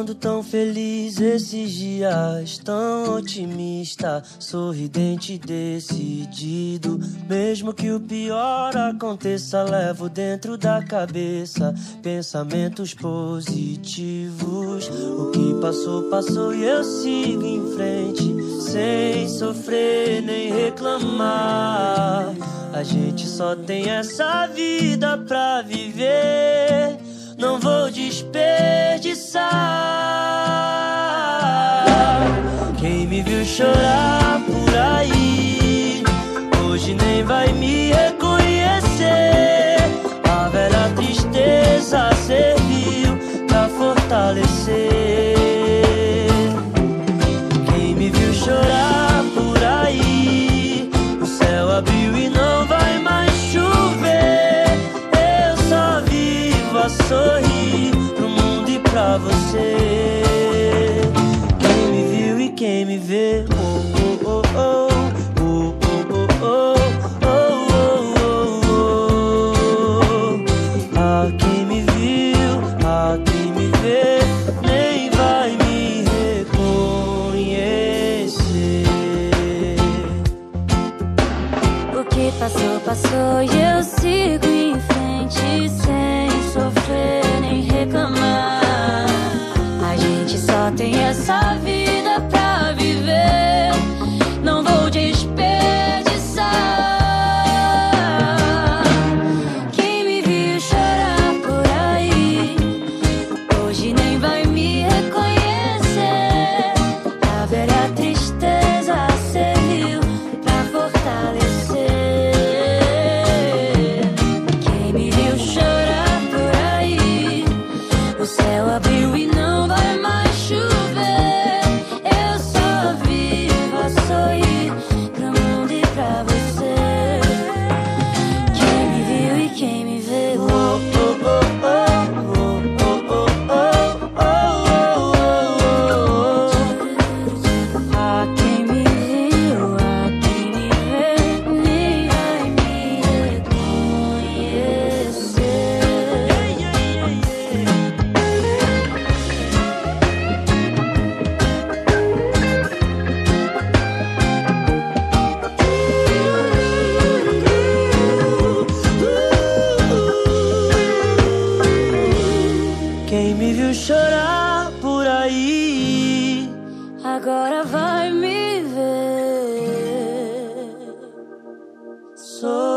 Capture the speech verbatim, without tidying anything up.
Ando tão feliz esses dias, tão otimista, sorridente e decidido. Mesmo que o pior aconteça, levo dentro da cabeça pensamentos positivos. O que passou, passou e eu sigo em frente, sem sofrer nem reclamar. A gente só tem essa vida pra viver, não vou desperdiçar. Quem me viu chorar por aí, hoje nem vai me reconhecer. A velha tristeza serviu pra fortalecer. Quem me viu chorar por aí, o céu abriu e não vai mais chover. Eu só vivo a sorrir pro mundo e pra você. Quem me viu e quem me vê, oh, oh, oh, oh, oh, oh, oh, oh, oh, oh. Ah, quem me viu, ah, quem me vê, nem vai me reconhecer. O que passou, passou e eu sigo em frente, sem sofrer nem reclamar. A gente só tem essa vida pra viver, não vou desperdiçar. Quem me viu chorar por aí, hoje nem vai me reconhecer. A velha tristeza serviu pra fortalecer. Quem me viu chorar por aí, o céu abriu e não vai mais chover. Eu só vivo a sorrir pro mundo e pra você. Quem me viu e quem me vê, oh, oh, oh, oh, oh, oh, oh, oh, oh. A quem me viu, a quem me vê, nem vai me reconhecer. Quem me viu chorar por aí, Agora vai me ver. sou